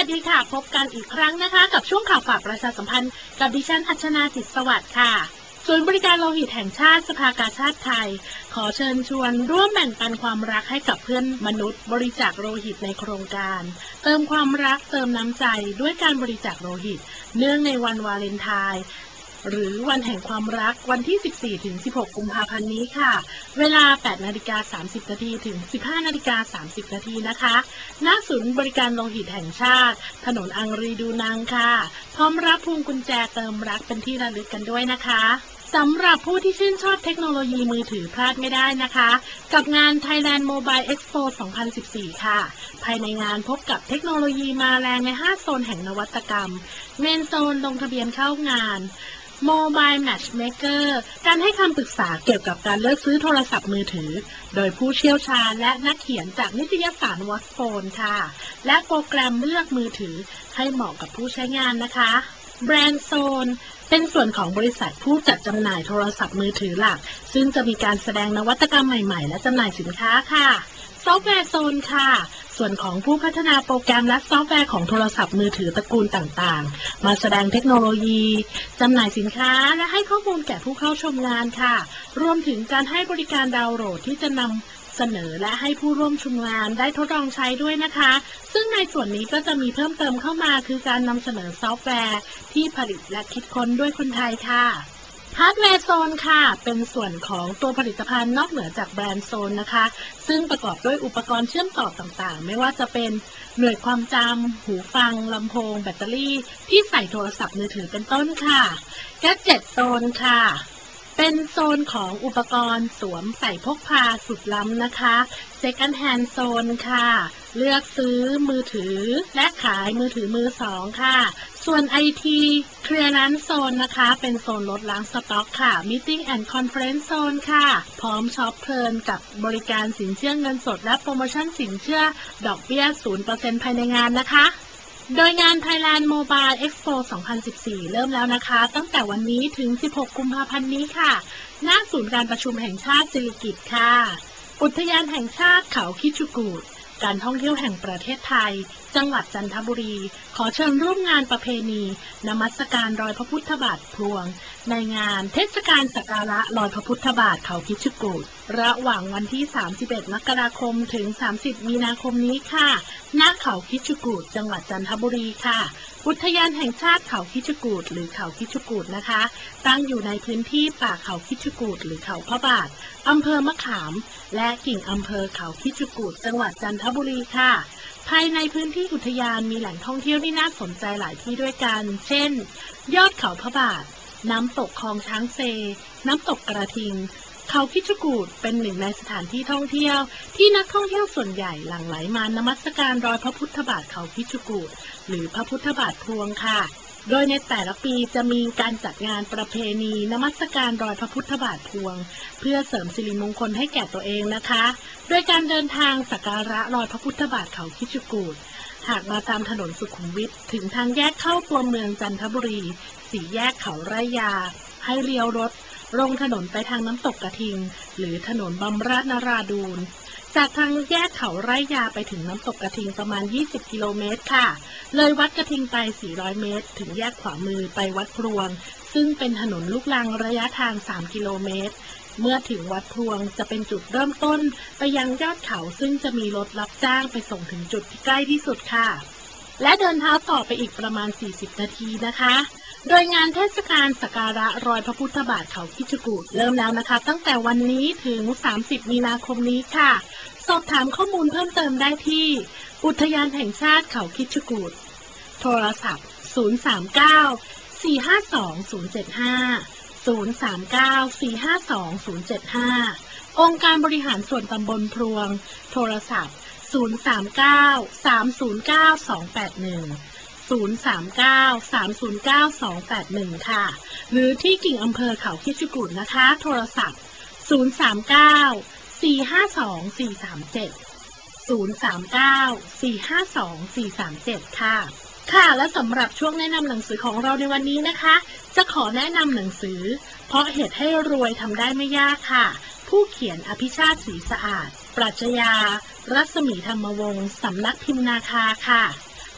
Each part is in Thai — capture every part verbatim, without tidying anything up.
ดีค่ะพบกันอีกครั้งนะคะกับช่วงข่าวฝากประชาสัมพันธ์กับดิฉันอัชนาจิตสวัสดิ์ค่ะศูนย์บริการโลหิตแห่งชาติสภากาชาติไทยขอเชิญชวนร่วมแบ่งปันความรักให้กับเพื่อนมนุษย์บริจาคโลหิตในโครงการเติมความรักเติมน้ำใจด้วยการบริจาคโลหิตเนื่องในวันวาเลนไทน์หรือวันแห่งความรักวันที่ สิบสี่ถึงสิบหก กุมภาพันธ์นี้ค่ะเวลา แปดนาฬิกาสามสิบนาทีถึง สิบห้านาฬิกาสามสิบนาทีนะคะณศูนย์บริการโลหิตแห่งชาติถนนอังรีดูนังค่ะพร้อมรับพวงกุญแจเติมรักเป็นที่ระลึกกันด้วยนะคะสำหรับผู้ที่ชื่นชอบเทคโนโลยีมือถือพลาดไม่ได้นะคะกับงาน Thailand Mobile Expo สองพันสิบสี่ ค่ะภายในงานพบกับเทคโนโลยีมาแรงในห้าโซนแห่งนวัตกรรมเมนโซนลงทะเบียนเข้างานMobile Matchmaker การให้คำปรึกษาเกี่ยวกับการเลือกซื้อโทรศัพท์มือถือโดยผู้เชี่ยวชาญและนักเขียนจากนิตยสาร Watchphone ค่ะและโปรแกรมเลือกมือถือให้เหมาะกับผู้ใช้งานนะคะแบรนด์โซนเป็นส่วนของบริษัทผู้จัดจำหน่ายโทรศัพท์มือถือหลักซึ่งจะมีการแสดงนวัตกรรมใหม่ๆและจำหน่ายสินค้าค่ะซอฟต์แวร์โซนค่ะส่วนของผู้พัฒนาโปรแกรมและซอฟต์แวร์ของโทรศัพท์มือถือตระกูลต่างๆมาแสดงเทคโนโลยีจำหน่ายสินค้าและให้ข้อมูลแก่ผู้เข้าชมงานค่ะรวมถึงการให้บริการดาวน์โหลดที่จะนำเสนอและให้ผู้ร่วมชมงานได้ทดลองใช้ด้วยนะคะซึ่งในส่วนนี้ก็จะมีเพิ่มเติมเข้ามาคือการนำเสนอซอฟต์แวร์ที่ผลิตและคิดค้นด้วยคนไทยค่ะฮาร์ดแวร์โซนค่ะเป็นส่วนของตัวผลิตภัณฑ์นอกเหนือจากแบรนด์โซนนะคะซึ่งประกอบด้วยอุปกรณ์เชื่อมต่อต่างๆไม่ว่าจะเป็นหน่วยความจำหูฟังลำโพงแบตเตอรี่ที่ใส่โทรศัพท์มือถือเป็นต้นค่ะแกดเจ็ตโซนค่ะเป็นโซนของอุปกรณ์สวมใส่พกพาสุดล้ำนะคะ Second Hand Zone ค่ะเลือกซื้อมือถือและขายมือถือมือสองค่ะส่วน ไอ ที Clearance Zone นะคะเป็นโซนลดล้างสต็อกค่ะ Meeting and Conference Zone ค่ะพร้อมช็อปเพลินกับบริการสินเชื่อเงินสดและโปรโมชั่นสินเชื่อดอกเบี้ย ศูนย์เปอร์เซ็นต์ ภายในงานนะคะโดยงาน Thailand Mobile Expo สองพันสิบสี่ เริ่มแล้วนะคะตั้งแต่วันนี้ถึง สิบหก กุมภาพันธ์นี้ค่ะณศูนย์การประชุมแห่งชาติสิริกิติ์ค่ะอุทยานแห่งชาติเขาคิชกูฏการท่องเที่ยวแห่งประเทศไทยจังหวัดจันทบุรีขอเชิญร่วมงานประเพณีนมัสการรอยพระพุทธบาทพลวงในงานเทศกาลสักการะรอยพระพุทธบาทเขาคิชกูฏระหว่างวันที่ สามสิบเอ็ด มกราคมถึง สามสิบ มีนาคมนี้ค่ะณเขาคิชกูฏจังหวัดจันทบุรีค่ะอุทยานแห่งชาติเขาคิชกูฏหรือเขาคิชกูฏนะคะตั้งอยู่ในพื้นที่ป่าเขาคิชกูฏหรือเขาพระบาทอำเภอมะขามและกิ่งอำเภอเขาคิชกูฏจังหวัดจันทบุรีค่ะภายในพื้นที่อุทยานมีแหล่งท่องเที่ยวที่น่าสนใจหลายที่ด้วยกันเช่นยอดเขาพระบาทน้ำตกคลองช้างเซน้ำตกกระทิงเขาคิชกูฏเป็นหนึ่งในสถานที่ท่องเที่ยวที่นักท่องเที่ยวส่วนใหญ่หลั่งไหลมานมัสการรอยพระพุทธบาทเขาคิชกูฏหรือพระพุทธบาทพลวงค่ะโดยในแต่ละปีจะมีการจัดงานประเพณีนมัสการรอยพระพุทธบาทพลวงเพื่อเสริมสิริมงคลให้แก่ตัวเองนะคะโดยการเดินทางสักการะรอยพระพุทธบาทเขาคิชกูฏหากมาตามถนนสุขุมวิทถึงทางแยกเข้าตัวเมืองจันทบุรีสี่แยกเขาไร่ยาให้เลี้ยวรถลงถนนไปทางน้ำตกกระทิงหรือถนนบำราศนราดูนจากทางแยกเขาไร่ยาไปถึงน้ำตกกระทิงประมาณยี่สิบกิโลเมตรค่ะเลยวัดกระทิงไปสี่ร้อยเมตรถึงแยกขวามือไปวัดพลวงซึ่งเป็นถนนลูกรังระยะทางสามกิโลเมตรเมื่อถึงวัดพลวงจะเป็นจุดเริ่มต้นไปยังยอดเขาซึ่งจะมีรถรับจ้างไปส่งถึงจุดที่ใกล้ที่สุดค่ะและเดินเท้าต่อไปอีกประมาณสี่สิบนาทีนะคะโดยงานเทศกาลสักการะรอยพระพุทธบาทเขาคิชกูฏเริ่มแล้วนะคะตั้งแต่วันนี้ถึงสามสิบมีนาคมนี้ค่ะสอบถามข้อมูลเพิ่มเติมได้ที่อุทยานแห่งชาติเขาคิชกูฏโทรศัพท์ศูนย์ สาม เก้า สี่ ห้า สอง ศูนย์ เจ็ด ห้า ศูนย์ สาม เก้า สี่ ห้า สอง ศูนย์ เจ็ด ห้าองค์การบริหารส่วนตำบลพลวงโทรศัพท์ศูนย์ สาม เก้า สาม ศูนย์ เก้า สอง แปด หนึ่ง ศูนย์ สาม เก้า สาม ศูนย์ เก้า สอง แปด หนึ่งค่ะหรือที่กิ่งอำเภอเขาคิชกูฏนะคะโทรศัพท์ศูนย์ สาม เก้า สี่ ห้า สอง สี่ สาม เจ็ด ศูนย์ สาม เก้า สี่ ห้า สอง สี่ สาม เจ็ดค่ะค่ะและสำหรับช่วงแนะนำหนังสือของเราในวันนี้นะคะจะขอแนะนำหนังสือเพราะเหตุให้รวยทำได้ไม่ยากค่ะผู้เขียนอภิชาติศรีสะอาดปรัชญารัศมีธรรมวงศ์สำนักพิมพ์นาคาค่ะ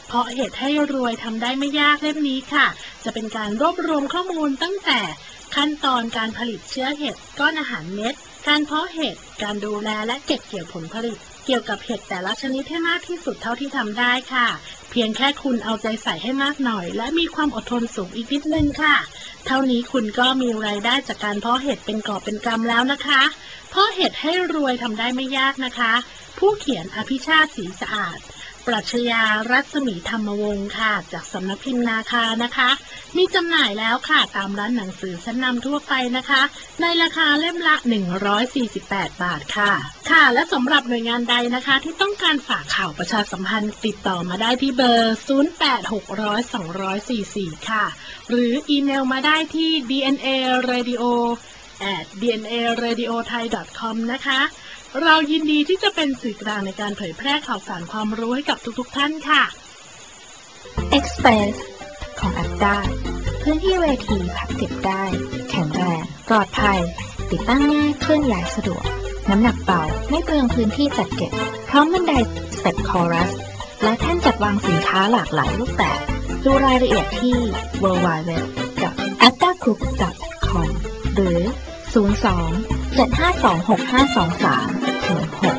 เพราะเหตุให้รวยทำได้ไม่ยากเล่มนี้ค่ะจะเป็นการรวบรวมข้อมูลตั้งแต่ขั้นตอนการผลิตเชื้อเห็ดก้อนอาหารเม็ดการเพาะเห็ดการดูแลและเก็บเกี่ยวผลผลิตเกี่ยวกับเห็ดแต่ละชนิดให้มากที่สุดเท่าที่ทำได้ค่ะเพียงแค่คุณเอาใจใส่ให้มากหน่อยและมีความอดทนสูงอีกนิดนึงค่ะเท่านี้คุณก็มีรายได้จากการเพาะเห็ดเป็นกอบเป็นกำแล้วนะคะเพาะเห็ดให้รวยทำได้ไม่ยากนะคะผู้เขียนอภิชาติศรีสะอาดปรัชญารัศมีธรรมวงศ์ค่ะจากสำนักพิมพ์นาคานะคะมีจำหน่ายแล้วค่ะตามร้านหนังสือชั้นนำทั่วไปนะคะในราคาเล่มละหนึ่งร้อยสี่สิบแปดบาทค่ะค่ะและสำหรับหน่วยงานใดนะคะที่ต้องการฝากข่าวประชาสัมพันธ์ติดต่อมาได้ที่เบอร์ศูนย์ แปด หก ศูนย์ สอง สี่ สี่ค่ะหรืออีเมลมาได้ที่ ดี เอ็น เอ เรดิโอ แอท ดี เอ็น เอ เรดิโอ ไทย ดอท คอม นะคะเรายินดีที่จะเป็นสื่อกลางในการเผยแพร่ข่าวสารความรู้ให้กับทุกๆท่านค่ะ Express ของ แอปด้า พื้นที่เวทีพับเก็บได้แข็งแรงปลอดภัยติดตั้งง่ายเคลื่อนย้ายสะดวกน้ำหนักเบาไม่เปลืองพื้นที่จัดเก็บพร้อมบันไดสเต็ปคอรัสและแท่นจัดวางสินค้าหลากหลายรูปแบบดูรายละเอียดที่ ดับเบิลยู ดับเบิลยู ดับเบิลยู ดอท แอปด้ากรุ๊ป ดอท คอม หรือ ศูนย์ สอง เจ็ด ห้า สอง หก ห้า สอง สาม ถึง หก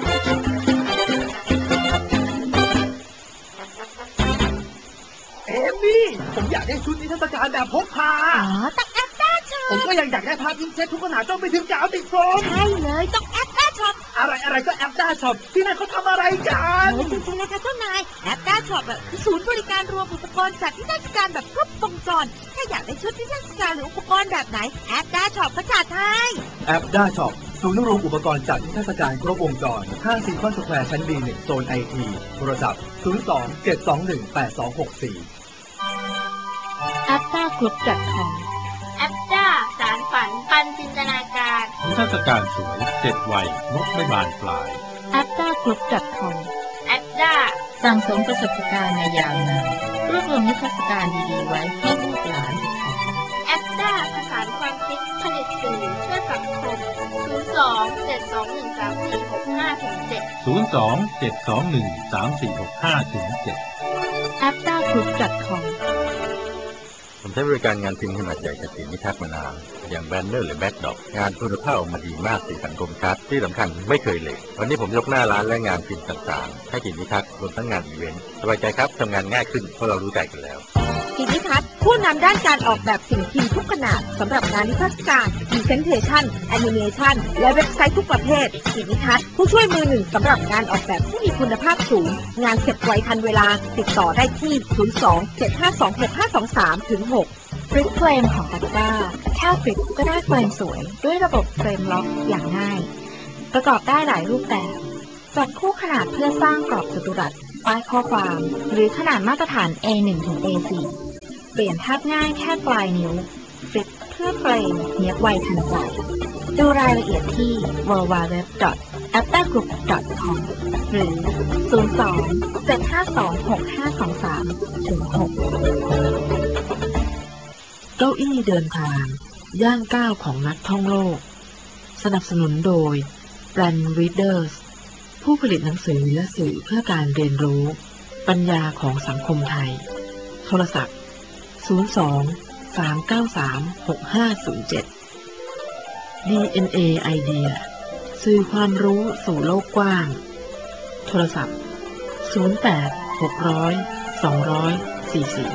เอมี่ผมอยากได้ชุดนิทรรศการแบบพกพาอ๋อต้องแอปด้าช็อปผมก็ยังอยากได้ภาพอินเซ็ตทุกขนาดต้องไปถึงกาวติดโฟมใช่เลยต้องแอปด้าช็อปอะไรอะไรก็แอปด้าช็อปที่นั่นเขาทำอะไรกันเฮ้ยจริงๆนะคะเจ้านายแอปด้าช็อปแบบศูนย์บริการรวมอุปกรณ์จัดนิทรรศการแบบครบวงจรถ้าอยากได้ชุดนิทรรศการหรืออุปกรณ์แบบไหนแอปด้าช็อปก็จัดให้แอปด้าช็อปศูนย์รวมอุปกรณ์จัดนิทรรศการครบวงจรข้างซีคอนสแควร์ชั้น บี หนึ่ง โซน ไอ ที โทรศัพท์ศูนย์ สอง เจ็ด สอง หนึ่ง แปด สอง หก สี่แอปด้ากรุ๊ป ดอท คอมแอปด้าสารฝันปันจินตนาการนิทรรศการสวยเจ็ดวัยนกไม่บานปลายแอปด้ากรุ๊ป ดอท คอมแอปด้าสั่งสมประสบการณ์มายาวนานรวบรวมนิทรรศการดีๆไว้ให้ลูกหลานแอปด้าผสานความคิดผลิตสื่อเพื่อสังคมศูนย์ สอง เจ็ด สอง หนึ่ง สาม สี่ หก ห้า เจ็ดศูนย์ สอง เจ็ด สอง หนึ่ง สาม สี่ หก ห้า เจ็ดแอปด้ากรุ๊ป ดอท คอมผมใช้บริการงานพิมพ์ขนาดใหญ่จากสีนิทัศน์มานานอย่างแบนเนอร์หรือแบ็คดรอปงานคุณภาพออกมาดีมากสีสันคมชัดที่สำคัญไม่เคยเหลววันนี้ผมยกหน้าร้านและงานพิมพ์ต่างๆให้สีนิทัศน์รวมทั้งงานอีเวนต์สบายใจครับทำงานง่ายขึ้นเพราะเรารู้ใจกันแล้วสีนิทัศน์ผู้นำด้านการออกแบบสิ่งพิมพ์ทุกขนาดสำหรับงานนิทรรศการพรีเซนเทชันแอนิเมชันและเว็บไซต์ทุกประเภทสีนิทัศน์ผู้ช่วยมือหนึ่งสำหรับงานออกแบบที่มีคุณภาพสูงงานเสร็จไวทันเวลาติดต่อได้ที่ศูนย์ สอง เจ็ด ห้า สอง หก ห้า สอง สาม ถึง หกฟลิปเฟรมของแอปด้าแค่ฟลิปก็ได้เฟรมสวยด้วยระบบเฟรมล็อกอย่างง่ายประกอบได้หลายรูปแบบจัดคู่ขนาดเพื่อสร้างกรอบจัตุรัสป้ายข้อความหรือขนาดมาตรฐาน เอ หนึ่ง ถึง เอ สี่ เปลี่ยนแทบง่ายแค่ปลายนิ้วฟลิปเพื่อเฟรมเนียบไวทันใจดูรายละเอียดที่ ดับเบิลยู ดับเบิลยู ดับเบิลยู ดอท แอปด้ากรุ๊ป ดอท คอม หรือ ศูนย์ สอง เจ็ด ห้า สอง หก ห้า สอง สาม ถึง หกเก้าอี้เดินทางย่างก้าวของนักท่องโลกสนับสนุนโดย Brand Readers ผู้ผลิตหนังสือและสื่อเพื่อการเรียนรู้ปัญญาของสังคมไทยโทรศัพท์ศูนย์ สอง สาม เก้า สาม หก ห้า ศูนย์ เจ็ด ดี เอ็น เอ ไอเดียสื่อความรู้สู่โลกกว้างโทรศัพท์ศูนย์ แปด หก ศูนย์ สอง สี่ สี่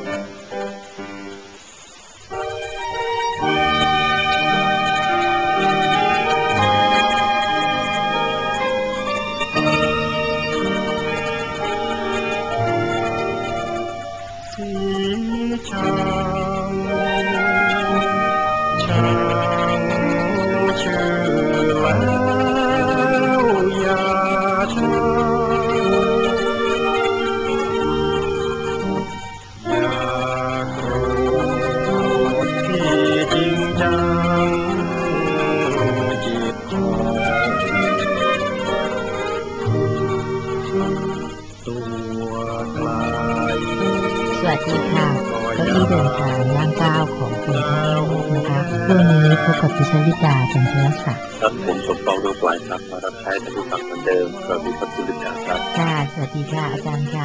สวัสดีค่ะเก้าอี้เดินทางย่างก้าวของคุณท่านนะคะวันนี้พบกับดิฉันวิจาจันทรศักดิ์ครับผมสมปองดวงปลายครับมารับใช้ท่านผู้ฟังเหมือนเดิมสวัสดีครับคุณวิจาครับค่ะสวัสดีค่ะอาจารย์คะ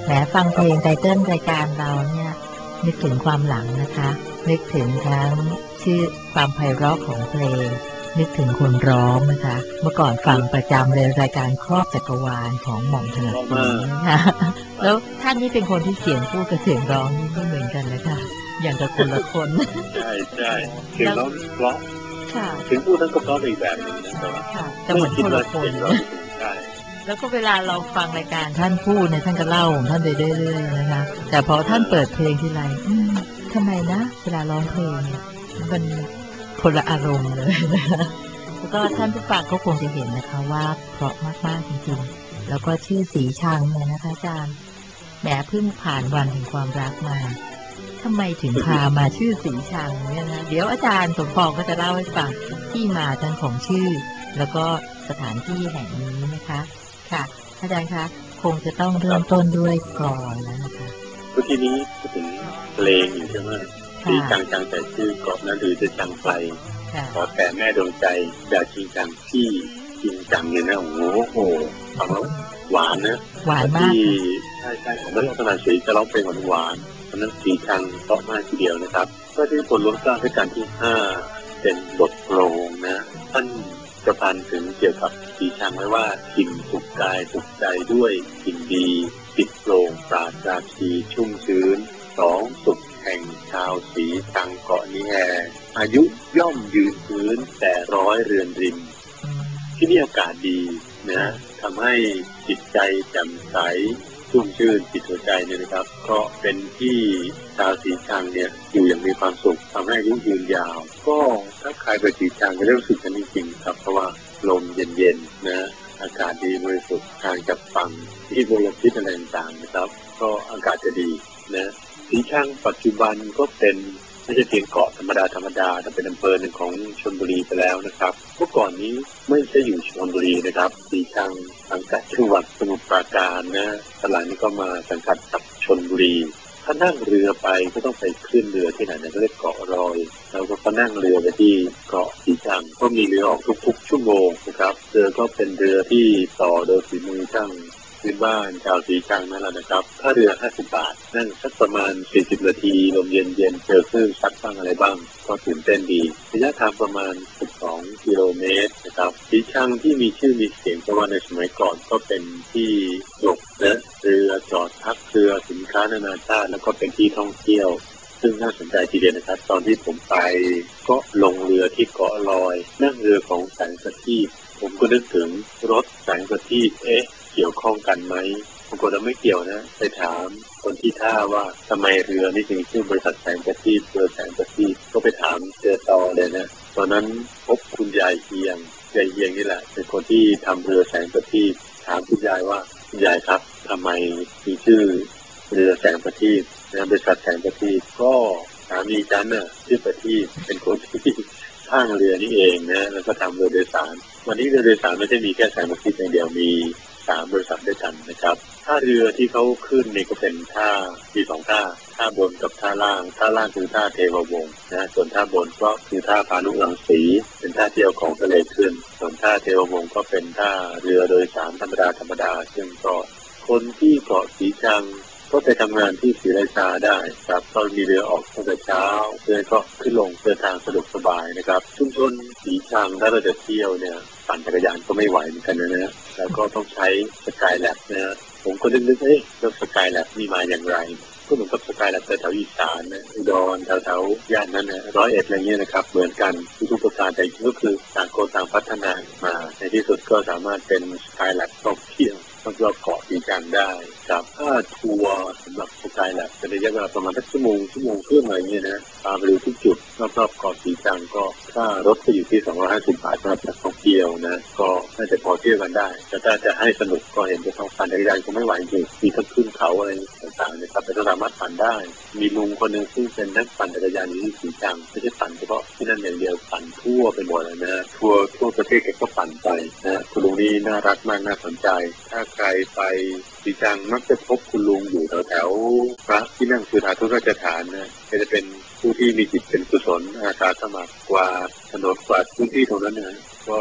แหมฟังเพลงไตเติ้ลรายการเราเนี่ยนึกถึงความหลังนะคะนึกถึงทั้งชื่อความไพเราะของเพลงนึกถึงคนร้องนะคะเมื่อก่อนฟังประจำเลยรายการครอบจักรวาลของหม่อมถนัดศรีนะคะแล้วท่านนี่เป็นคนที่เสียงพูดกับเสียงร้องนี่ไม่เหมือนกันเลยค่ะอย่างกับคนละคนใช่ใช่เสียงร้องเพราะค่ะเสียงพูดนั้นก็เพราะอีกแบบหนึ่งนะแต่ว่าแต่เหมือนคนละคนใช่แล้วก็เวลาเราฟังรายการท่านพูดเนี่ยท่านก็เล่าของท่านไปเรื่อยๆนะคะแต่พอท่านเปิดเพลงทีไรทำไมนะเวลาร้องเพลงเนี่ยมันคนละอารมณ์เลยนะคะแล้วก็ท่านผู้ฟังก็คงจะเห็นนะคะว่าเพราะมากๆจริงๆแล้วก็ชื่อสีชังเนี่ยนะคะอาจารย์แหมเพิ่งผ่านวันแห่งความรักมาทำไมถึงพามาชื่อสีชังเนี่ยนะเดี๋ยวอาจารย์สมปองก็จะเล่าให้ฟังที่มาทั้งของชื่อแล้วก็สถานที่แห่งนี้นะคะค่ะอาจารย์คะคงจะต้องเริ่มต้นด้วยกลอนแล้วนะคะก็ทีนี้พูดถึงเพลงอยู่ใช่ไหมสีจังจังแต่ชื่อเกาะนั้นหรือจะจังไกลขอแต่แม่ดวงใจอย่าจริงจังที่จริงจังเนี่ยนะโอ้โหฟังแล้วหวานนะหวานมากที่ใช่ใช่ของนักธนาศรีจะร้องเพลงหวานหวานเพราะนั้นสีจังเพราะมากทีเดียวนะครับก็ที่ผลล้วนกล้าด้วยกันที่ห้าเป็นบทโปรงนะท่านจะพันถึงเกี่ยวกับสีชังไว้ว่าถิ่นสุขกายสุขใจด้วยถิ่นดีติดโปร่งปราศจากสีชุ่มชื้นสองสุขแห่งชาวสีชังเกาะนี้แห่อายุย่อมยืนพื้นแต่ร้อยเรือนริมที่นี่อากาศดีนะทำให้จิตใจแจ่มใสชุ่มชื่นจิตหัวใจเนี่ยนะครับก็เป็นที่ชาวสีชังเนี่ยอยู่อย่างมีความสุขทำให้อายุยืนยาวก็ถ้าใครไปสีชังก็ได้รู้สึกกันจริงๆครับเพราะว่าลมเย็นๆนะอากาศดีบริสุทธิ์ทางจากฝั่งที่มลพิษอะไรต่างๆนะครับก็อากาศจะดีนะสีชังปัจจุบันก็เป็นไม่ใช่เพียงเกาะธรรมดาธรรมดาแต่เป็นอำเภอหนึ่งของชลบุรีไปแล้วนะครับเมื่อก่อนนี้ไม่ใช่อยู่ชลบุรีนะครับสีชังสังกัดจังหวัดสมุทรปราการนะตอนหลังนี้ก็มาสังกัดกับชลบุรีถ้านั่งเรือไปก็ต้องไปขึ้นเรือที่ไหนนะก็เรียกเกาะรอยแล้วก็นั่งเรือไปที่เกาะสีชังก็มีเรือออกทุกๆชั่วโมงนะครับเรือก็เป็นเรือที่ต่อโดยฝีมือช่างพื้นบ้านชาวสีชังนั่นแหละนะครับค่าเรือห้าสิบบาทนั่งสักประมาณสี่สิบนาทีลมเย็นๆเจอคลื่นซัดบ้างอะไรบ้างก็ตื่นเต้นดีระยะทางประมาณสิบสองกิโลเมตรนะครับสีชังที่มีชื่อมีเสียงเพราะว่าในสมัยก่อนก็เป็นที่หลบนะเรือจอดพักเรือสินค้านานาชาติแล้วก็เป็นที่ท่องเที่ยวซึ่งน่าสนใจทีเดียวนะครับตอนที่ผมไปก็ลงเรือที่เกาะลอยนั่งเรือของแสงประทีปผมก็นึกถึงรถแสงประทีปเอ๊ะเกี่ยวข้องกันไหมปรากฏว่าไม่เกี่ยวนะไปถามคนที่ท่าว่าทำไมเรือนี่ถึงชื่อบริษัทแสงประทีปเรือแสงประทีปก็ไปถามเจอต่อเลยนะตอนนั้นพบคุณยายเฮียงยายเฮียงนี่แหละเป็นคนที่ทำเรือแสงประทีปถามคุณยายว่าคุณยายครับทำไมมีชื่อเรือแสงประทีปนะบริษัทแสงประทีปก็สามีฉันน่ะชื่อประทีปเป็นคนที่สร้างเรือนี่เองนะแล้วก็ทำเรือโดยสารวันนี้เรือโดยสารไม่ใช่มีแค่แสงประทีปอย่างเดียวมีสามบริษัทด้วยกันนะครับท่าเรือที่เขาขึ้นนี่ก็เป็นท่าที่สองท่าท่าบนกับท่าล่างท่าล่างคือท่าเทววงศ์นะส่วนท่าบนก็คือท่าพานุรังสีเป็นท่าเที่ยวของทะเลขึ้นส่วนท่าเทววงศ์ก็เป็นท่าเรือโดยสารธรรมดาธรรมดาซึ่งก็คนที่เกาะสีชังก็ไปทำงานที่ศรีราชาได้ครับก็มีเรือออกตั้งแต่เช้าเรือก็ขึ้นลงเดินทางสะดวกสบายนะครับชุมชนสีชังถ้าเราจะเที่ยวเนี่ยปั่นจักรยานก็ไม่ไหวเหมือนกันนะนะแล้วก็ต้องใช้สกายแล็บนะผมก็นึกๆเอ๊ะแล้วสกายแล็บนี่มาอย่างไรก็เหมือนกับสกายแล็บแถวอีสานนะอุดรแถวๆย่านนั้นนะร้อยเอ็ดอะไรเงี้ยนะครับเหมือนกันทุกๆประการแต่ก็คือต่างคนต่างพัฒนามาในที่สุดก็สามารถเป็นสกายแล็บท่องเที่ยวรอบๆเกาะสีชังได้กับค่าทัวร์สำหรับสกายแล็บเป็นระยะเวลาประมาณสักชั่วโมงชั่วโมงครึ่งอะไรเงี้ยนะพาไปดูทุกจุดรอบๆเกาะสีชังก็ค่ารถก็อยู่ที่สองร้อยห้าสิบบาทสำหรับนักท่องเที่ยวนะก็น่าจะพอเที่ยวกันได้แต่ถ้าจะให้สนุกก็เห็นจะต้องปั่นจักรยานคงไม่ไหวจริงมีทั้งขึ้นเขาอะไรต่างๆนะครับแต่ก็สามารถปั่นได้มีลุงคนหนึ่งซึ่งเป็นนักปั่นจักรยานอยู่ที่สีชังไม่ใช่ปั่นเฉพาะที่นั่นอย่างเดียวปั่นทั่วไปหมดเลยนะทั่วทั่วประเทศแกก็ปั่นไปนะคุณลุงนี่น่ารักมากน่าสนใจถ้าใครไปสีชังมักจะพบคุณลุงอยู่แถวๆพระที่นั่งสุธาทุราชฐานนะจะเป็นผู้ที่มีจิตเป็นกุศลอาสาสมัครกวาดถนนกวาดพื้นที่ตรงนั้นนะก็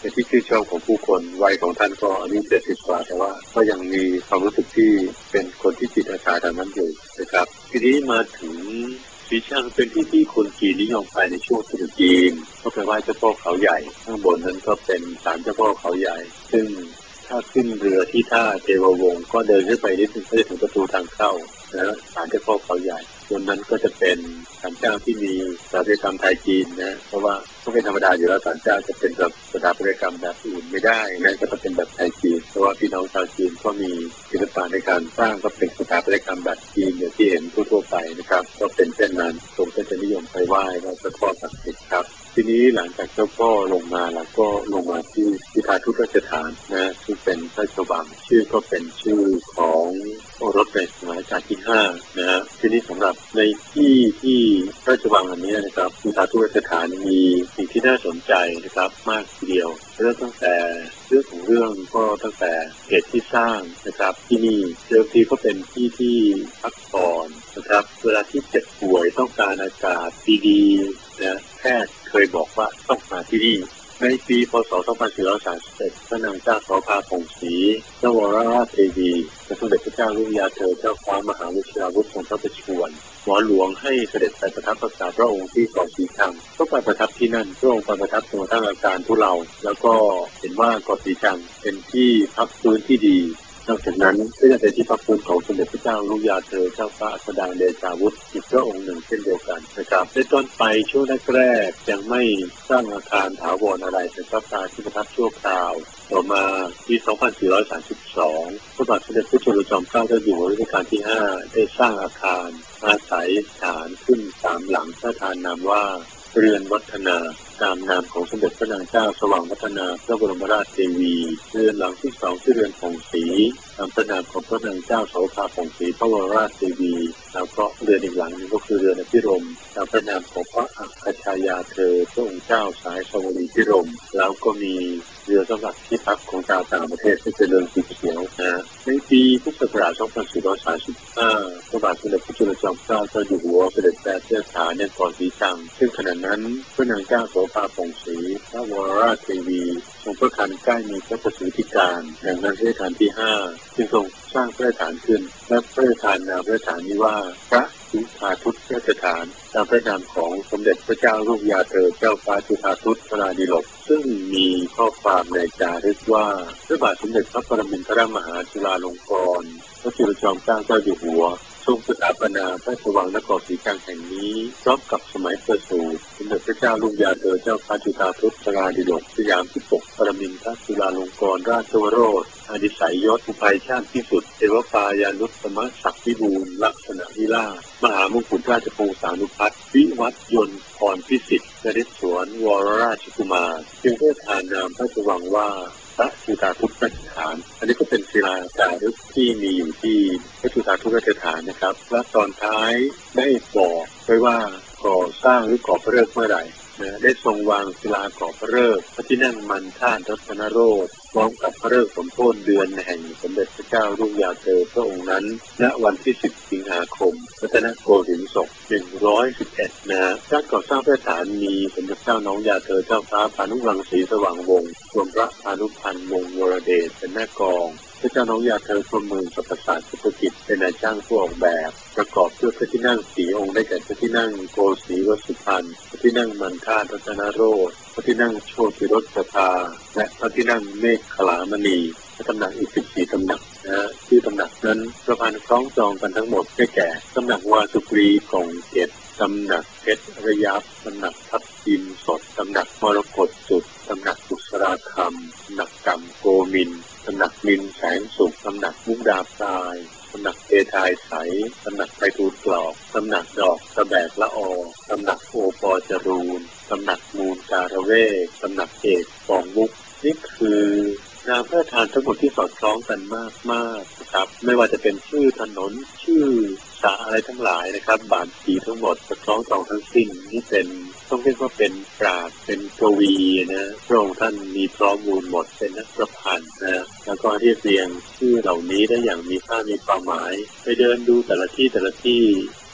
เป็นที่ชื่นชอบของผู้คนวัยของท่านก็อายุเจ็ดสิบกว่าแต่ว่าก็ยังมีความรู้สึกที่เป็นคนที่จิตอาสาทางนั้นอยู่นะครับทีนี้มาถึงสีชังเป็นที่ที่คนจีนนิยมไปในช่วงตรุษจีนก็ไปไหว้เจ้าพ่อเขาใหญ่ข้างบนนั้นก็เป็นศาลเจ้าพ่อเขาใหญ่ซึ่งถ้าขึ้นเรือที่ท่าเทววงศ์ก็เดินขึ้นไปนิดนึงก็จะถึงประตูทางเข้านะศาลเจ้าพ่อเขาใหญ่บนนั้นก็จะเป็นศาลเจ้าที่มีสถาปัตยกรรมไทยจีนนะเพราะว่าก็เป็นธรรมดาอยู่แล้วศาลเจ้าจะเป็นแบบสถาปัตยกรรมแบบอื่นไม่ได้นะก็จะเป็นแบบไทยจีนเพราะว่าพี่น้องชาวจีนก็มีศิลปะในการสร้างก็เป็นสถาปัตยกรรมแบบจีนอย่างที่เห็นทั่วๆไปนะครับก็เป็นเช่นนั้นคนก็จะนิยมไปไหว้เจ้าพ่อศักดิ์สิทธิ์ครับทีนี้หลังจากเจ้าพ่อลงมาแล้วก็ลงมาที่ที่ทาทุตราชฐานนะซึ่งเป็นพระราชวังชื่อก็เป็นชื่อของโอรสในสมัยรัชกาลที่ห้านะฮะทีนี้สำหรับในที่ที่พระราชวังอันนี้นะครับที่ทาทุตราชฐานมีสิ่งที่น่าสนใจนะครับมากทีเดียวเริ่มตั้งแต่เรื่องของเรื่องก็ตั้งแต่เหตุที่สร้างนะครับที่นี่เดิมทีก็เป็นที่ที่พักผ่อนนะครับเวลาที่เจ็บป่วยต้องการอากาศดีๆนะแพทย์เคยบอกว่าต้องมาที่นี่ในปีพ.ศ. สองพันสี่ร้อยสามสิบเอ็ดพระนางเจ้าโสภาพงศรีเจ้าวรราชเทวีพระสมเด็จพระเจ้าลูกยาเธอเจ้าฟ้ามหาวชิราวุธทรงพระประชวรหมอหลวงให้เสด็จไปประทับรักษาพระองค์ที่เกาะสีชังก็ไปประทับที่นั่นพระองค์ไปประทับทรงตั้งอาการทุเลาแล้วก็เห็นว่าเกาะสีชังเป็นที่พักฟื้นที่ดีนอกจากนั้นก็จะเป็นที่พักฟื้นของสมเด็จพระเจ้าลูกยาเธอเจ้าฟ้าอัสดางเดชาวุฒิอีกพระองค์หนึ่งเช่นเดียวกันนะครับในตอนไปช่วงแรกๆยังไม่สร้างอาคารถาวรอะไรแต่ก็การที่ประทับชั่วคราวต่อมาปี สองพันสี่ร้อยสามสิบสองพระบาทสมเด็จพระจุลจอมเกล้าเจ้าอยู่หัวรัชกาลที่ห้าได้สร้างอาคารอาศัยฐานขึ้นสามหลังพระทานนามว่าเรือนวัฒนาตามนามของสมเด็จพระนางเจ้าสว่างวัฒนาพระบรมราชเทวีเรือนหลังที่สองชื่อเรือนผ่องศรีตามพระนามของพระนางเจ้าโสภาผ่องศรีพระบรมราชเทวีแล้วก็เรือนอีกหลังนึงก็คือเรือนอภิรมย์ตามพระนามของพระอัครชายาเธอพระองค์เจ้าสายสวรีพิรมย์แล้วก็มีเรือสำหรับที่พักของชาวต่างประเทศที่เป็นเรือนสีเขียวนะในปีพุทธศักราช สองพันสี่ร้อยสามสิบห้า พระบาทสมเด็จพระจุลจอมเกล้าเจ้าอยู่หัวเสด็จแปรเทียบฐานในเกาะสีชังซึ่งขณะนั้นพระนางเจ้าโสภาผ่องศรีพระวรราชเทวีทรงพระคันใกล้มีพระประสูติการแห่งนั้นพระราชทานที่ห้าจึงทรงสร้างพระราชฐานขึ้นและพระราชทานนามพระราชฐานนี้ว่าพระจุฑาทุตราชฐานตามพระนามของสมเด็จพระเจ้าลูกยาเธอเจ้าฟ้าจุฑาทุตราดิลกซึ่งมีข้อความในจารึกว่าพระบาทสมเด็จพระปรมินทรมหาจุฬาลงกรณ์พระจุลจอมเกล้าเจ้าอยู่หัวทรงสถาปนาพระราชวังนครศรีชังแห่งนี้พร้อมกับสมัยประสูติสมเด็จพระเจ้าลูกยาเธอเจ้าฟ้าจุฑาทุตราดิลกสยามพิภพปรมินทรจุฬาลงกรณราชวโรธอดิศัยยศอุภัยชาติที่สุดเทวปายานุสมศักดิ์วิบูลย์ลักษณะวิลาศมหามงกุฎราชพงศานุพัฒน์วิวัฒยนต์พรพิสิทธิ์นเรศวรวรราชกุมารจึงได้ทานนามพระราชวังว่าพระจุฑาทุตราชฐานอันนี้ก็เป็นศิลาจารึกที่มีอยู่ที่พระจุฑาทุตราชฐานนะครับและตอนท้ายได้บอกไว้ว่าก่อสร้างหรือก่อพระฤกษ์เมื่อไหร่นะได้ทรงวางศิลาก่อพระฤกษ์พระที่นั่งมันธาตุรัตนโรสพร้อมกับพระฤกษ์สมโภชเดือนแห่งสมเด็จพระเจ้ารุ่งยาเธอพระองค์นั้นณวันที่สิบสิงหาคมรัตนโกสินทร์ศกหนึ่งร้อยสิบเอ็ดนะการก่อสร้างพระฐานมีสมเด็จเจ้าน้องยาเธอเจ้าฟ้าพานุวังศรีสว่างวงศ์รวมพระพานุพันธ์วงศ์วรเดชเป็นแม่กองพระเจ้าน้องยาเธอพระเมืองสรรพศาสตร์สุภกิจเป็นนายช่างผู้ออกแบบประกอบด้วยพระที่นั่งสี่องค์ได้แก่พระที่นั่งโกสีวสุพรรณพระที่นั่งมันธาตุรัตนโรสพระที่นั่งโชติรสภาและพระที่นั่งเมฆขลามณีพระตำหนักอีกสิบสี่ตำหนักนะที่ตำหนักนั้นประพันธ์คล้องจองกันทั้งหมดได้แก่ตำหนักวาสุกรีกองเกตตำหนักเพชรระยับตำหนักทับทิมสดตำหนักมรกตสุดตำหนักบุษราคำตำหนักกำโกมินตำหนักมินแสงสุขตำหนักมุกดาพรายตำหนักเอทายใสตำหนักไพฑูรย์กรอบตำหนักดอกตะแบกละออตำหนักโอปอจรูนตำหนักมูลการเวศตำหนักเอกฟองมุกนี่คือนามพระทานทั้งหมดที่สอดคล้องกันมากมากนะครับไม่ว่าจะเป็นชื่อถนนชื่อสาอะไรทั้งหลายนะครับบานสีทั้งหมดสอดคล้องจองทั้งสิ้นนี่เป็นต้องเรียกว่าเป็นปราชญ์เป็นกวีนะพระองค์ท่านมีพร้อมมูลหมดเป็นนักประพันธ์นะแล้วก็เรียบเรียงชื่อเหล่านี้ได้อย่างมีค่ามีความหมายไปเดินดูแต่ละที่แต่ละที่ท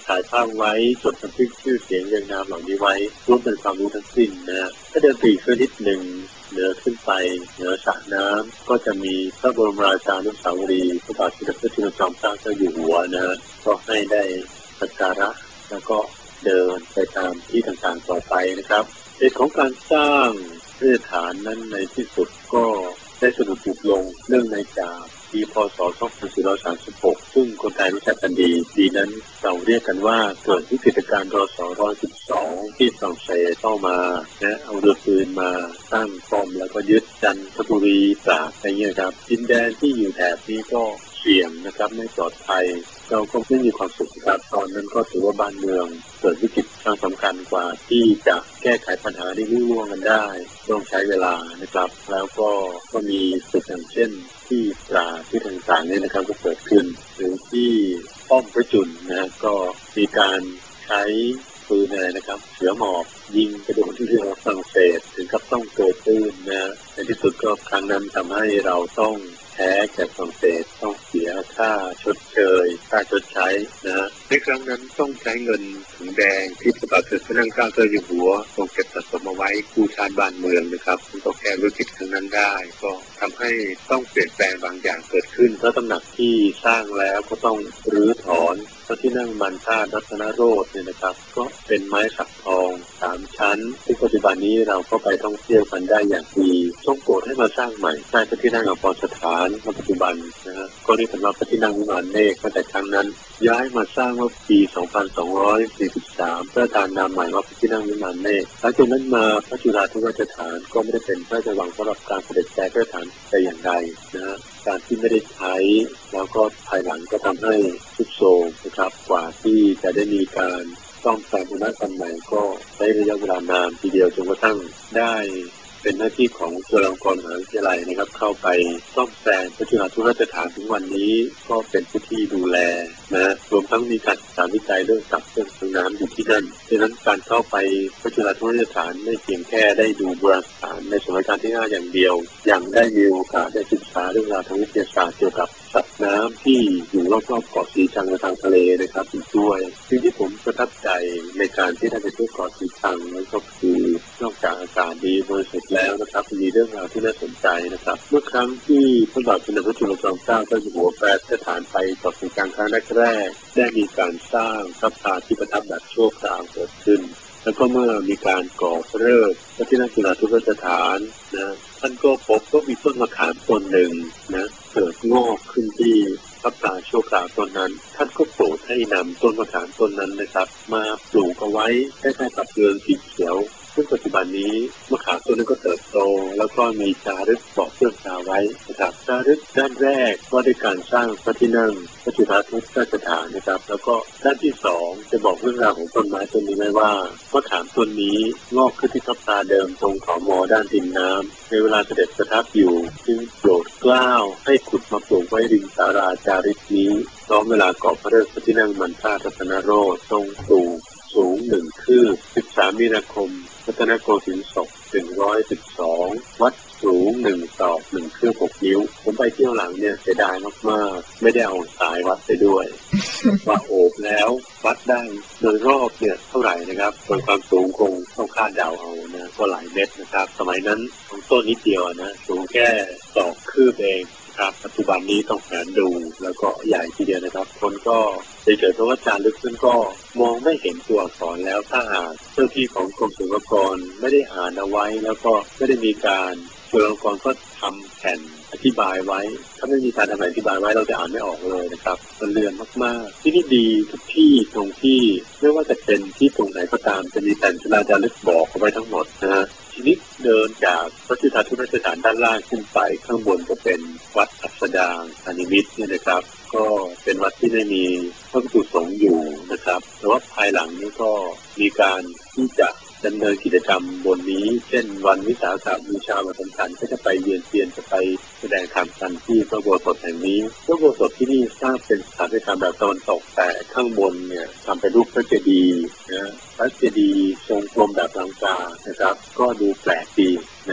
ถ่ายภาพไว้จดบันทึกชื่อเสียงเรียงนามเหล่านี้ไว้ล้วนเป็นความรู้ทั้งสิ้นนะถ้าเดินไปอีกนิดหนึ่งเหนือขึ้นไปเหนือสระน้ำก็จะมีพระบรมราชานุสาวรีย์พระบาทสมเด็จพระจุลจอมเกล้าเจ้าอยู่หัวนะก็ให้ได้สักการะแล้วก็เดินไปตามที่ต่างๆต่อไปนะครับเหตุของการสร้างพระสถานนั้นในที่สุดก็ได้สะดุดจุดลงเนื่องในจากปีพ.ศ. สองพันสี่ร้อยสามสิบหกซึ่งคนไทยรู้จักกันดีปีนั้นเราเรียกกันว่าเกิดวิกฤตการณ์ร.ศ. หนึ่งร้อยสิบสองที่ฝรั่งเศสเข้ามานะเอาเรือปืนมาตั้งป้อมแล้วก็ยึดจันทบุรีตราดอะไรเงี้ยครับดินแดนที่อยู่แถบนี้ก็เสี่ยงนะครับไม่ปลอดภัยเราก็ไม่มีความสุขครับตอนนั้นก็ถือว่าบ้านเมืองเกิดวิกฤตครั้งสำคัญกว่าที่จะแก้ไขปัญหาได้รุ่งเรืองกันได้ต้องใช้เวลานะครับแล้วก็ก็มีจุดอย่างเช่นที่ตราดที่ต่างๆเนี่ยนะครับก็เกิดขึ้นหรือที่ป้อมพระจุลนะก็มีการใช้ปืนอะไรนะครับเสือหมอบยิงกระโดดที่เรือฝรั่งเศสถึงกับต้องเกิดปืนนะในที่สุดก็ครั้งนั้นทำให้เราต้องแพ้แก่ฝรั่งเศสต้องเสียค่าชดเชยค่าชดใช้นะในครั้งนั้นต้องใช้เงินถุงแดงที่พระบาทสมเด็จพระนางเจ้าเจ้าอยู่หัวทรงเก็บสะสมเอาไว้กู้ชาติบ้านเมืองนะครับก็แก้วิกฤตครั้งนั้นได้ก็ทำให้ต้องเปลี่ยนแปลงบางอย่างเกิดขึ้นพระตำหนักที่สร้างแล้วก็ต้องรื้อถอนพระที่นั่งมันธาตุรัตนโรจน์เนี่ยนะครับก็เป็นไม้สักทองสามชั้นที่ปัจจุบันนี้เราก็ไปท่องเที่ยวกันได้อย่างดีทรงโปรดให้มาสร้างใหม่สร้างพระที่นั่งอภรสถานในปัจจุบันนะฮะก็เรียกกันว่าพระที่นั่งวิมานเมฆตั้งแต่ครั้งนั้นย้ายมาสร้างเมื่อปีสองพันสองร้อยสี่สิบสามเพื่อการนามใหม่ว่าพระที่นั่งวิมานเมฆหลังจากนั้นมาพระจุฬาภรณสถานก็ไม่ได้เป็นพระราชวังสำหรับการเสด็จแปรพระราชฐานแต่อย่างใดนะฮะการที่ไม่ได้ใช้แล้วก็ภายหลังก็ทำให้ทรุดโทรมนะครับกว่าที่จะได้มีการซ่อมแซมบูรณะกันใหม่ก็ใช้ระยะเวลานานทีเดียวจนกระทั่งได้เป็นหน้าที่ของจุฬาลงกรณ์มหาวิทยาลัยนะครับเข้าไปซ่อมแซมพระจุฬาภรณสถานถึงวันนี้ก็เป็นผู้ที่ดูแลนะรวมทั้งมีการศึกษาวิจัยเรื่องกับเครื่องสูบน้ำอยู่ที่นั่นดังนั้นการเข้าไปพระจุฬาภรณสถานไม่เพียงแค่ได้ดูโบราณสถานในสมัยรัชกาลที่ห้าอย่างเดียวยังได้มีโอกาสได้ศึกษาเรื่องราวทางวิทยาศาสตร์เกี่ยวกับสัตว์น้ำที่อยู่รอบๆเกาะสีชังและทางทะเลนะครับอีกด้วยสิ่งที่ผมประทับใจในการที่ได้ไปเที่ยวเกาะสีชังนั่นก็คือนอกจากอากาศดีบริสุทธิ์แล้วนะครับมีเรื่องราวที่น่าสนใจนะครับเมื่อครั้งที่พระบาทสมเด็จพระจุลจอมเกล้าเจ้าอยู่หัวแปรสถานไปเกาะสีชังครั้งแรกๆได้มีการสร้างพระพลาที่ประทับแบบชั่วคราวเกิดขึ้นแล้วก็เมื่อมีการก่อฤกษ์พระที่นั่งจุฬาภรณสถานนะท่านก็พบก็มีต้นมะขามต้นหนึ่งนะเกิดงอกขึ้นที่พระพลาชั่วคราวต้นนั้นท่านก็โปรดให้นำต้นมะขามต้นนั้นนะครับมาปลูกเอาไว้ใกล้ๆกับเรือนสีเขียวซึ่งปัจจุบันนี้มะขามต้นนั้นก็เติบโตแล้วก็มีจารึกบอกเรื่องราวไว้นะครับจารึกด้านแรกก็ได้การสร้างพระที่นั่งพระจุฬาภรณสถานนะครับแล้วก็ด้านที่สองจะบอกเรื่องราวของต้นไม้ต้นนี้ไว้ว่ามะขามต้นนี้งอกขึ้นที่พระพลาเดิมตรงเขามอด้านริมน้ำในเวลาเสด็จประทับอยู่จึงโปรดเกล้าให้ขุดมาปลูกไว้ริมศาลาจารึกนี้พร้อมเวลาก่อพระฤกษ์พระที่นั่งมันธาตุรัตนโรจน์ทรงปลูกสูงหนึ่งคืบสิบสามมีนาคมรัตนโกสินทร์ศกหนึ่งร้อยสิบสองวัดสูงหนึ่งศอกหนึ่งคืบหกนิ้วผมไปเที่ยวหลังเนี่ยเสียดายมากๆไม่ได้เอาสายวัดไปด้วย ว่าโอบแล้ววัดได้โดยรอบเนี่ยเท่าไหร่นะครับส่วนความสูงคงต้องคาดเดาเอานะก็หลายเมตรนะครับสมัยนั้นของต้นนิดเดียวนะสูงแค่ศอกคืบเองครับปัจจุบันนี้ต้องแหนดูแล้วก็ใหญ่ทีเดียวนะครับคนก็เฉยๆเพราะว่าจารึกซึ่งก็มองไม่เห็นตัวอักษรแล้วถ้าหากเจ้าที่ของกรมศิลปากรไม่ได้อ่านเอาไว้แล้วก็ไม่ได้มีการจุฬาลงกรณ์ก็ทำแผ่นอธิบายไว้ถ้าไม่มีการทำแผ่นอธิบายไว้เราจะอ่านไม่ออกเลยนะครับมันเลือนมากๆที่นี่ดีทุกที่ตรงที่ไม่ว่าจะเป็นที่ตรงไหนก็ตามจะมีแผ่นศิลาจารึกบอกเอาไว้ทั้งหมดนะฮะทีนี้เดินจากพระจุฬาภรณสถานด้านล่างขึ้นไปข้างบนจะเป็นวัดอัสดางอานิมิตรเนี่ยนะครับก็เป็นวัดที่ได้มีพระภิกษุสงฆ์อยู่นะครับแต่ว่าภายหลังนี้ก็มีการที่จะดำเนินกิจกรรมบนนี้เช่นวันวิสาขบูชาวันสำคัญก็จะไปเยือนเยียนจะไปแสดงธรรมกันที่พระอุโบสถแห่งนี้พระอุโบสถที่นี่สร้างเป็นสถาปัตยกรรมแบบตะวันตกแต่ข้างบนเนี่ยทำเป็นรูปพระเจดีย์นะพระเจดีย์ทรงกลมแบบลังกานะครับก็ดูแปลกดีนะ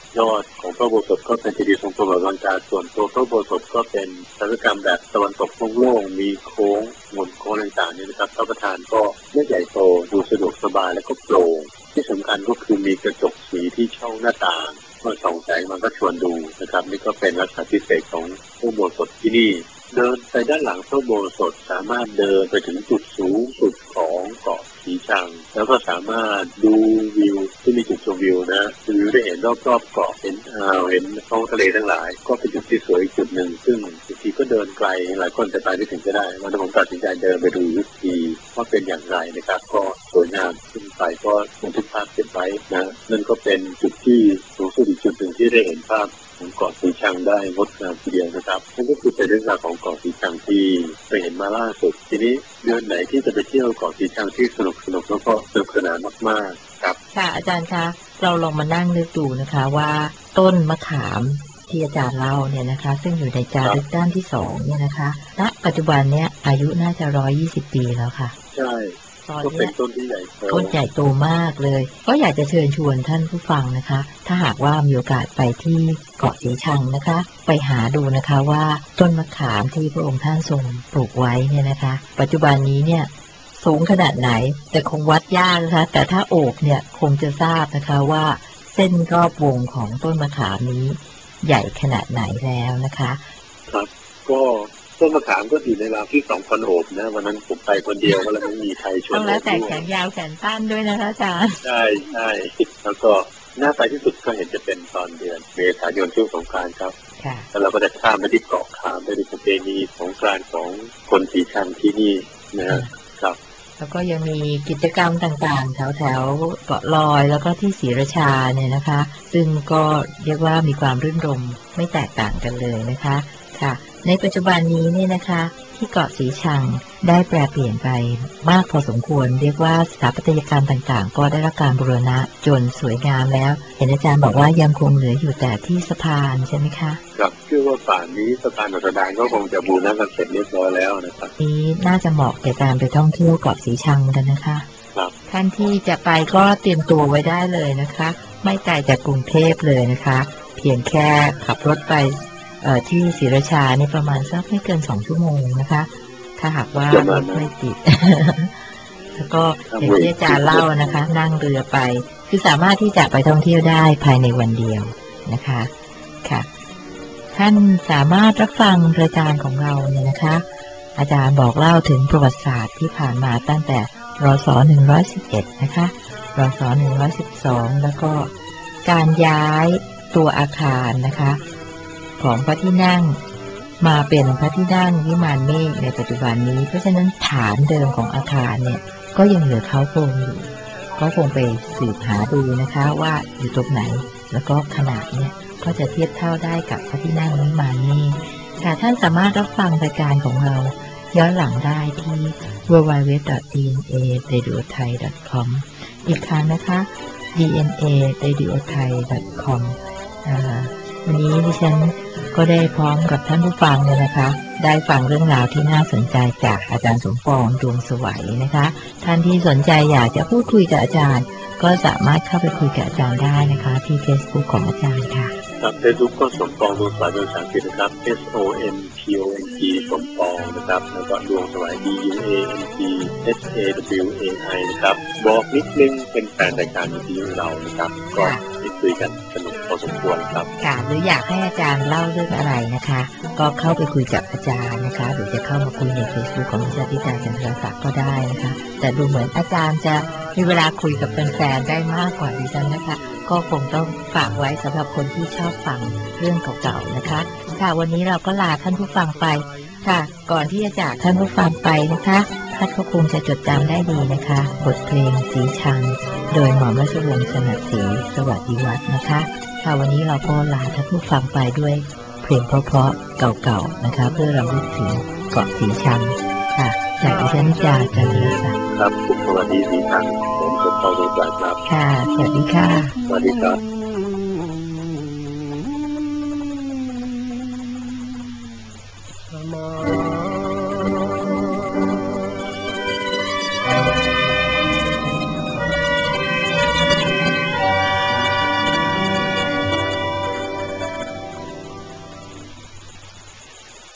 ยอดของพระอุโบสถก็เป็นเจดีย์ทรงกลมอลังการส่วนตัวพระอุโบสถก็เป็นศิลปกรรมแบบตะวันตกโล่งๆมีโค้งหมุนโค้งต่างๆนี่นะครับพระประธานก็ไม่ใหญ่โตดูสะดวกสบายและก็โปร่งที่สำคัญก็คือมีกระจกสีที่ช่องหน้าต่างเมื่อส่องแสงมันก็ชวนดูนะครับนี่ก็เป็นลักษณะพิเศษของพระอุโบสถที่นี่เดินไปด้านหลังพระอุโบสถสามารถเดินไปถึงจุดสูงสุดของเกาะสีชังแล้วก็สามารถดูวิวที่มีจุดชมวิวนะวิวได้เห็นรอบๆเกาะเห็นอ่าวเห็นท้องทะเลทั้งหลายก็เป็นจุดที่สวยอีกจุดหนึ่งซึ่งบางทีก็เดินไกลหลายคนจะไปไม่ถึงก็ได้วันนี้ผมตัดสินใจเดินไปดูวิธีว่าเป็นอย่างไรนะครับก็สวยงามขึ้นไปก็บันทึกภาพเก็บไว้นะนั่นก็เป็นจุดที่สูงสุดอีกจุดหนึ่งที่ได้เห็นภาพของเกาะสีชังได้งดงามทีเดียวนะครับนั่นก็คือเป็นเรื่องราวของเกาะสีชังที่ไปเห็นมาล่าสุดทีนี้เดือนไหนที่จะไปเที่ยวเกาะสีชังที่สนุกสนุกแล้วก็สนุกสนานมากๆครับค่ะอาจารย์คะเราลองมานั่งนึกดูนะคะว่าต้นมะขามที่อาจารย์เล่าเนี่ยนะคะซึ่งอยู่ในจารึกด้านที่สองเนี่ยนะคะณปัจจุบันเนี่ยอายุน่าจะร้อยยี่สิบปีแล้วค่ะใช่ก็เป็นต้นที่ใหญ่โตต้นใหญ่โตมากเลยก็อยากจะเชิญชวนท่านผู้ฟังนะคะถ้าหากว่ามีโอกาสไปที่เกาะสีชังนะคะไปหาดูนะคะว่าต้นมะขามที่พระองค์ท่านทรงปลูกไว้เนี่ยนะคะปัจจุบันนี้เนี่ยสูงขนาดไหนแต่คงวัดยากนะคะแต่ถ้าโอบเนี่ยคงจะทราบนะคะว่าเส้นรอบวงของต้นมะขามนี้ใหญ่ขนาดไหนแล้วนะคะครับก็ต้นมะขามก็อยู่ในราวที่สองพันโอบนะวันนั้นผมไปคนเดียวก็เลยไม่มีใครชวนต้องแล้วแต่แขนยาวแขนสั้นด้วยนะคะอาจารย์ใช่ใช่แล้วก็หน้าไปที่สุดก็เห็นจะเป็นตอนเดือนเมษายนช่วงสงกรานต์ครับแล้วเราก็จะข้ามไปที่เกาะขามไปดูประเพณีสงกรานต์ของคนสีชังที่นี่นะครับแล้วก็ยังมีกิจกรรมต่างๆแถวแถวเกาะลอยแล้วก็ที่ศรีราชาเนี่ยนะคะซึ่งก็เรียกว่ามีความรื่นรมย์ไม่แตกต่างกันเลยนะคะค่ะในปัจจุบันนี้เนี่ยนะคะที่เกาะสีชังได้แปรเปลี่ยนไปมากพอสมควรเรียกว่าสถาปัตยกรรมต่างๆก็ได้รับการบูรณะจนสวยงามแล้วเห็นอาจารย์บอกว่ายังคงเหลืออยู่แต่ที่สะพานใช่ไหมคะครับเชื่อว่าป่านนี้สะพานอัสดางก็คงจะบูรณะกันเสร็จเรียบร้อยแล้วนะครับนี้น่าจะเหมาะแก่การไปท่องเที่ยวเกาะสีชังกันนะคะครับท่านที่จะไปก็เตรียมตัวไว้ได้เลยนะคะไม่ไกลจากกรุงเทพเลยนะคะเพียงแค่ขับรถไปที่ศรีราชานี่ประมาณสักไม่เกินสองชั่วโมงนะคะถ้าหากว่ารถไม่ติด แล้วก็อย่างที่อาจารย์เล่านะคะนั่งเรือไปคือสามารถที่จะไปท่องเที่ยวได้ภายในวันเดียวนะคะค่ะท่านสามารถรับฟังรายการของเราเนี่ยนะคะอาจารย์บอกเล่าถึงประวัติศาสตร์ที่ผ่านมาตั้งแต่รศหนึ่งร้อยสิบเอ็ดนะคะรศหนึ่งร้อยสิบสองแล้วก็การย้ายตัวอาคารนะคะของพระที่นั่งมาเป็นพระที่นั่งวิมานเมฆในปัจจุบันนี้เพราะฉะนั้นฐานเดิมของอาคารเนี่ยก็ยังเหลือเขาโครงอยู่ก็คงไปสืบหาดูนะคะว่าอยู่ตรงไหนแล้วก็ขนาดเนี่ยก็จะเทียบเท่าได้กับพระที่นั่งวิมานเมฆค่ะท่านสามารถรับฟังรายการของเราย้อนหลังได้ที่ ดับเบิลยู ดับเบิลยู ดับเบิลยู ดอท ดี เอ็น เอ เรดิโอ ไทย ดอท คอม อีกครั้งนะคะ ดี เอ็น เอ เรดิโอ ไทย ดอท คอม วันนี้ดิฉันก็ได้พร้อมกับท่านผู้ฟังเลยนะคะได้ฟังเรื่องราวที่น่าสนใจจากอาจารย์สมปองดวงสวัยนะคะท่านที่สนใจอยากจะพูดคุยกับอาจารย์ก็สามารถเข้าไปคุยกับอาจารย์ได้นะคะที่ Facebook ของอาจารย์ค่ะครับ Facebook ก็สมปองดวงสวัยเป็นภาษาอังกฤษนะครับ S O M P O N G สมปองนะครับแล้วก็ดวงสวัย D U A N G S A W A I นะครับบอกนิดนึงเป็นแฟนรายการวิทยุเรานะครับก็คุยกันสนุกพอสมควรครับค่ะหรืออยากให้อาจารย์เล่าเรื่องอะไรนะคะก็เข้าไปคุยกับอาจารย์นะคะหรือจะเข้ามาคุยใน Facebook ของอาจารย์ธิดาจันทรศักดิ์ก็ได้นะคะแต่ดูเหมือนอาจารย์จะมีเวลาคุยกับแฟนๆได้มากกว่าดิฉันนะคะก็คงต้องฝากไว้สำหรับคนที่ชอบฟังเรื่องเก่าๆนะคะค่ะวันนี้เราก็ลาท่านผู้ฟังไปค่ะก่อนที่จะจากท่านผู้ฟังไปนะคะท่านก็คงจะจดจำได้ดีนะคะบทเพลงสีชังโดยหม่อมราชวงศ์สนัดศรีสวัสดิวัฒน์นะคะค่ะวันนี้เราก็ลาท่านผู้ฟังไปด้วยเพลงเพราะๆเก่าๆนะคะเพื่อรำลึกถึงเกาะสีชังค่ะจากดิฉันจาจันทรศักดิ์ครับสวัสดีสีชังผมสมปองดวงสวัยครับค่ะสวัสดีค่ะสวัสดีครับ